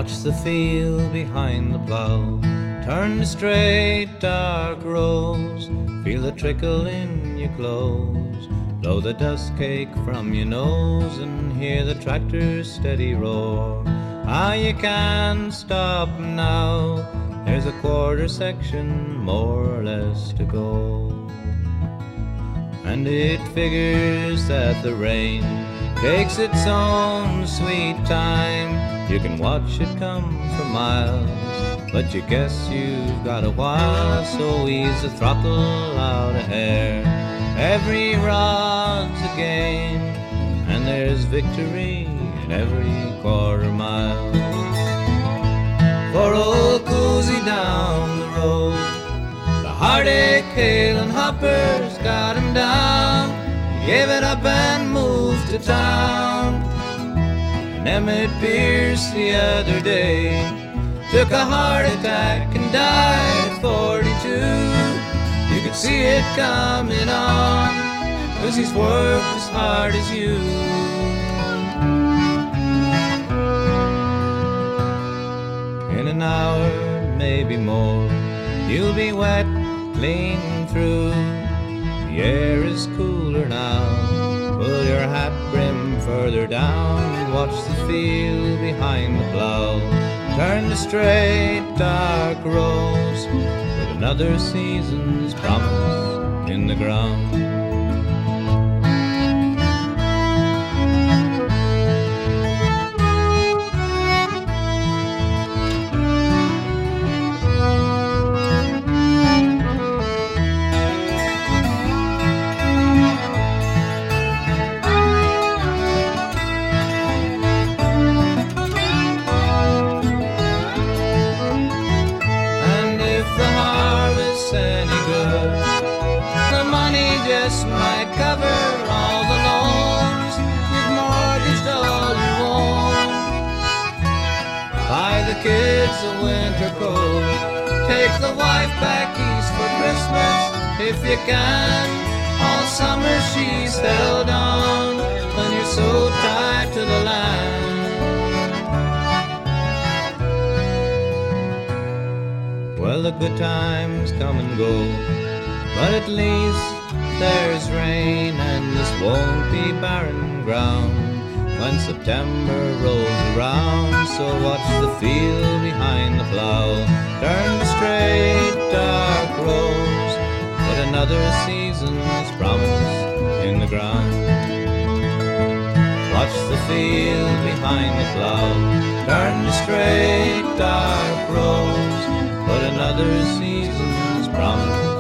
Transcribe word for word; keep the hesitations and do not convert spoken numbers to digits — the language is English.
Watch the field behind the plow turn to straight dark rows. Feel the trickle in your clothes, blow the dust cake from your nose, and hear the tractor's steady roar. Ah, you can't stop now, there's a quarter section more or less to go. And it figures that the rain takes its own sweet time. You can watch it come for miles, but you guess you've got a while. So ease the throttle out of hair, every rod's a gain, and there's victory in every quarter mile. For old Cozy down the road, the heartache hailing hoppers got him down. He gave it up and moved to town. And Emmett Pierce the other day took a heart attack and died at forty-two. You could see it coming on, 'cause he's worked as hard as you. In an hour, maybe more, you'll be wet clean through. The air is cooler now, pull your hat brim further down and watch the field behind the plow turn to straight dark rows, with another season's promise in the ground. Just might cover all the loans. You've mortgaged all you own. Buy the kids a winter coat, take the wife back east for Christmas if you can. All summer she's held on when you're so tied to the land. Well, the good times come and go, but at least there's rain, and this won't be barren ground when September rolls around. So watch the field behind the plow turn to straight dark rows, but another season's promise in the ground. Watch the field behind the plow turn to straight dark rows, but another season's promise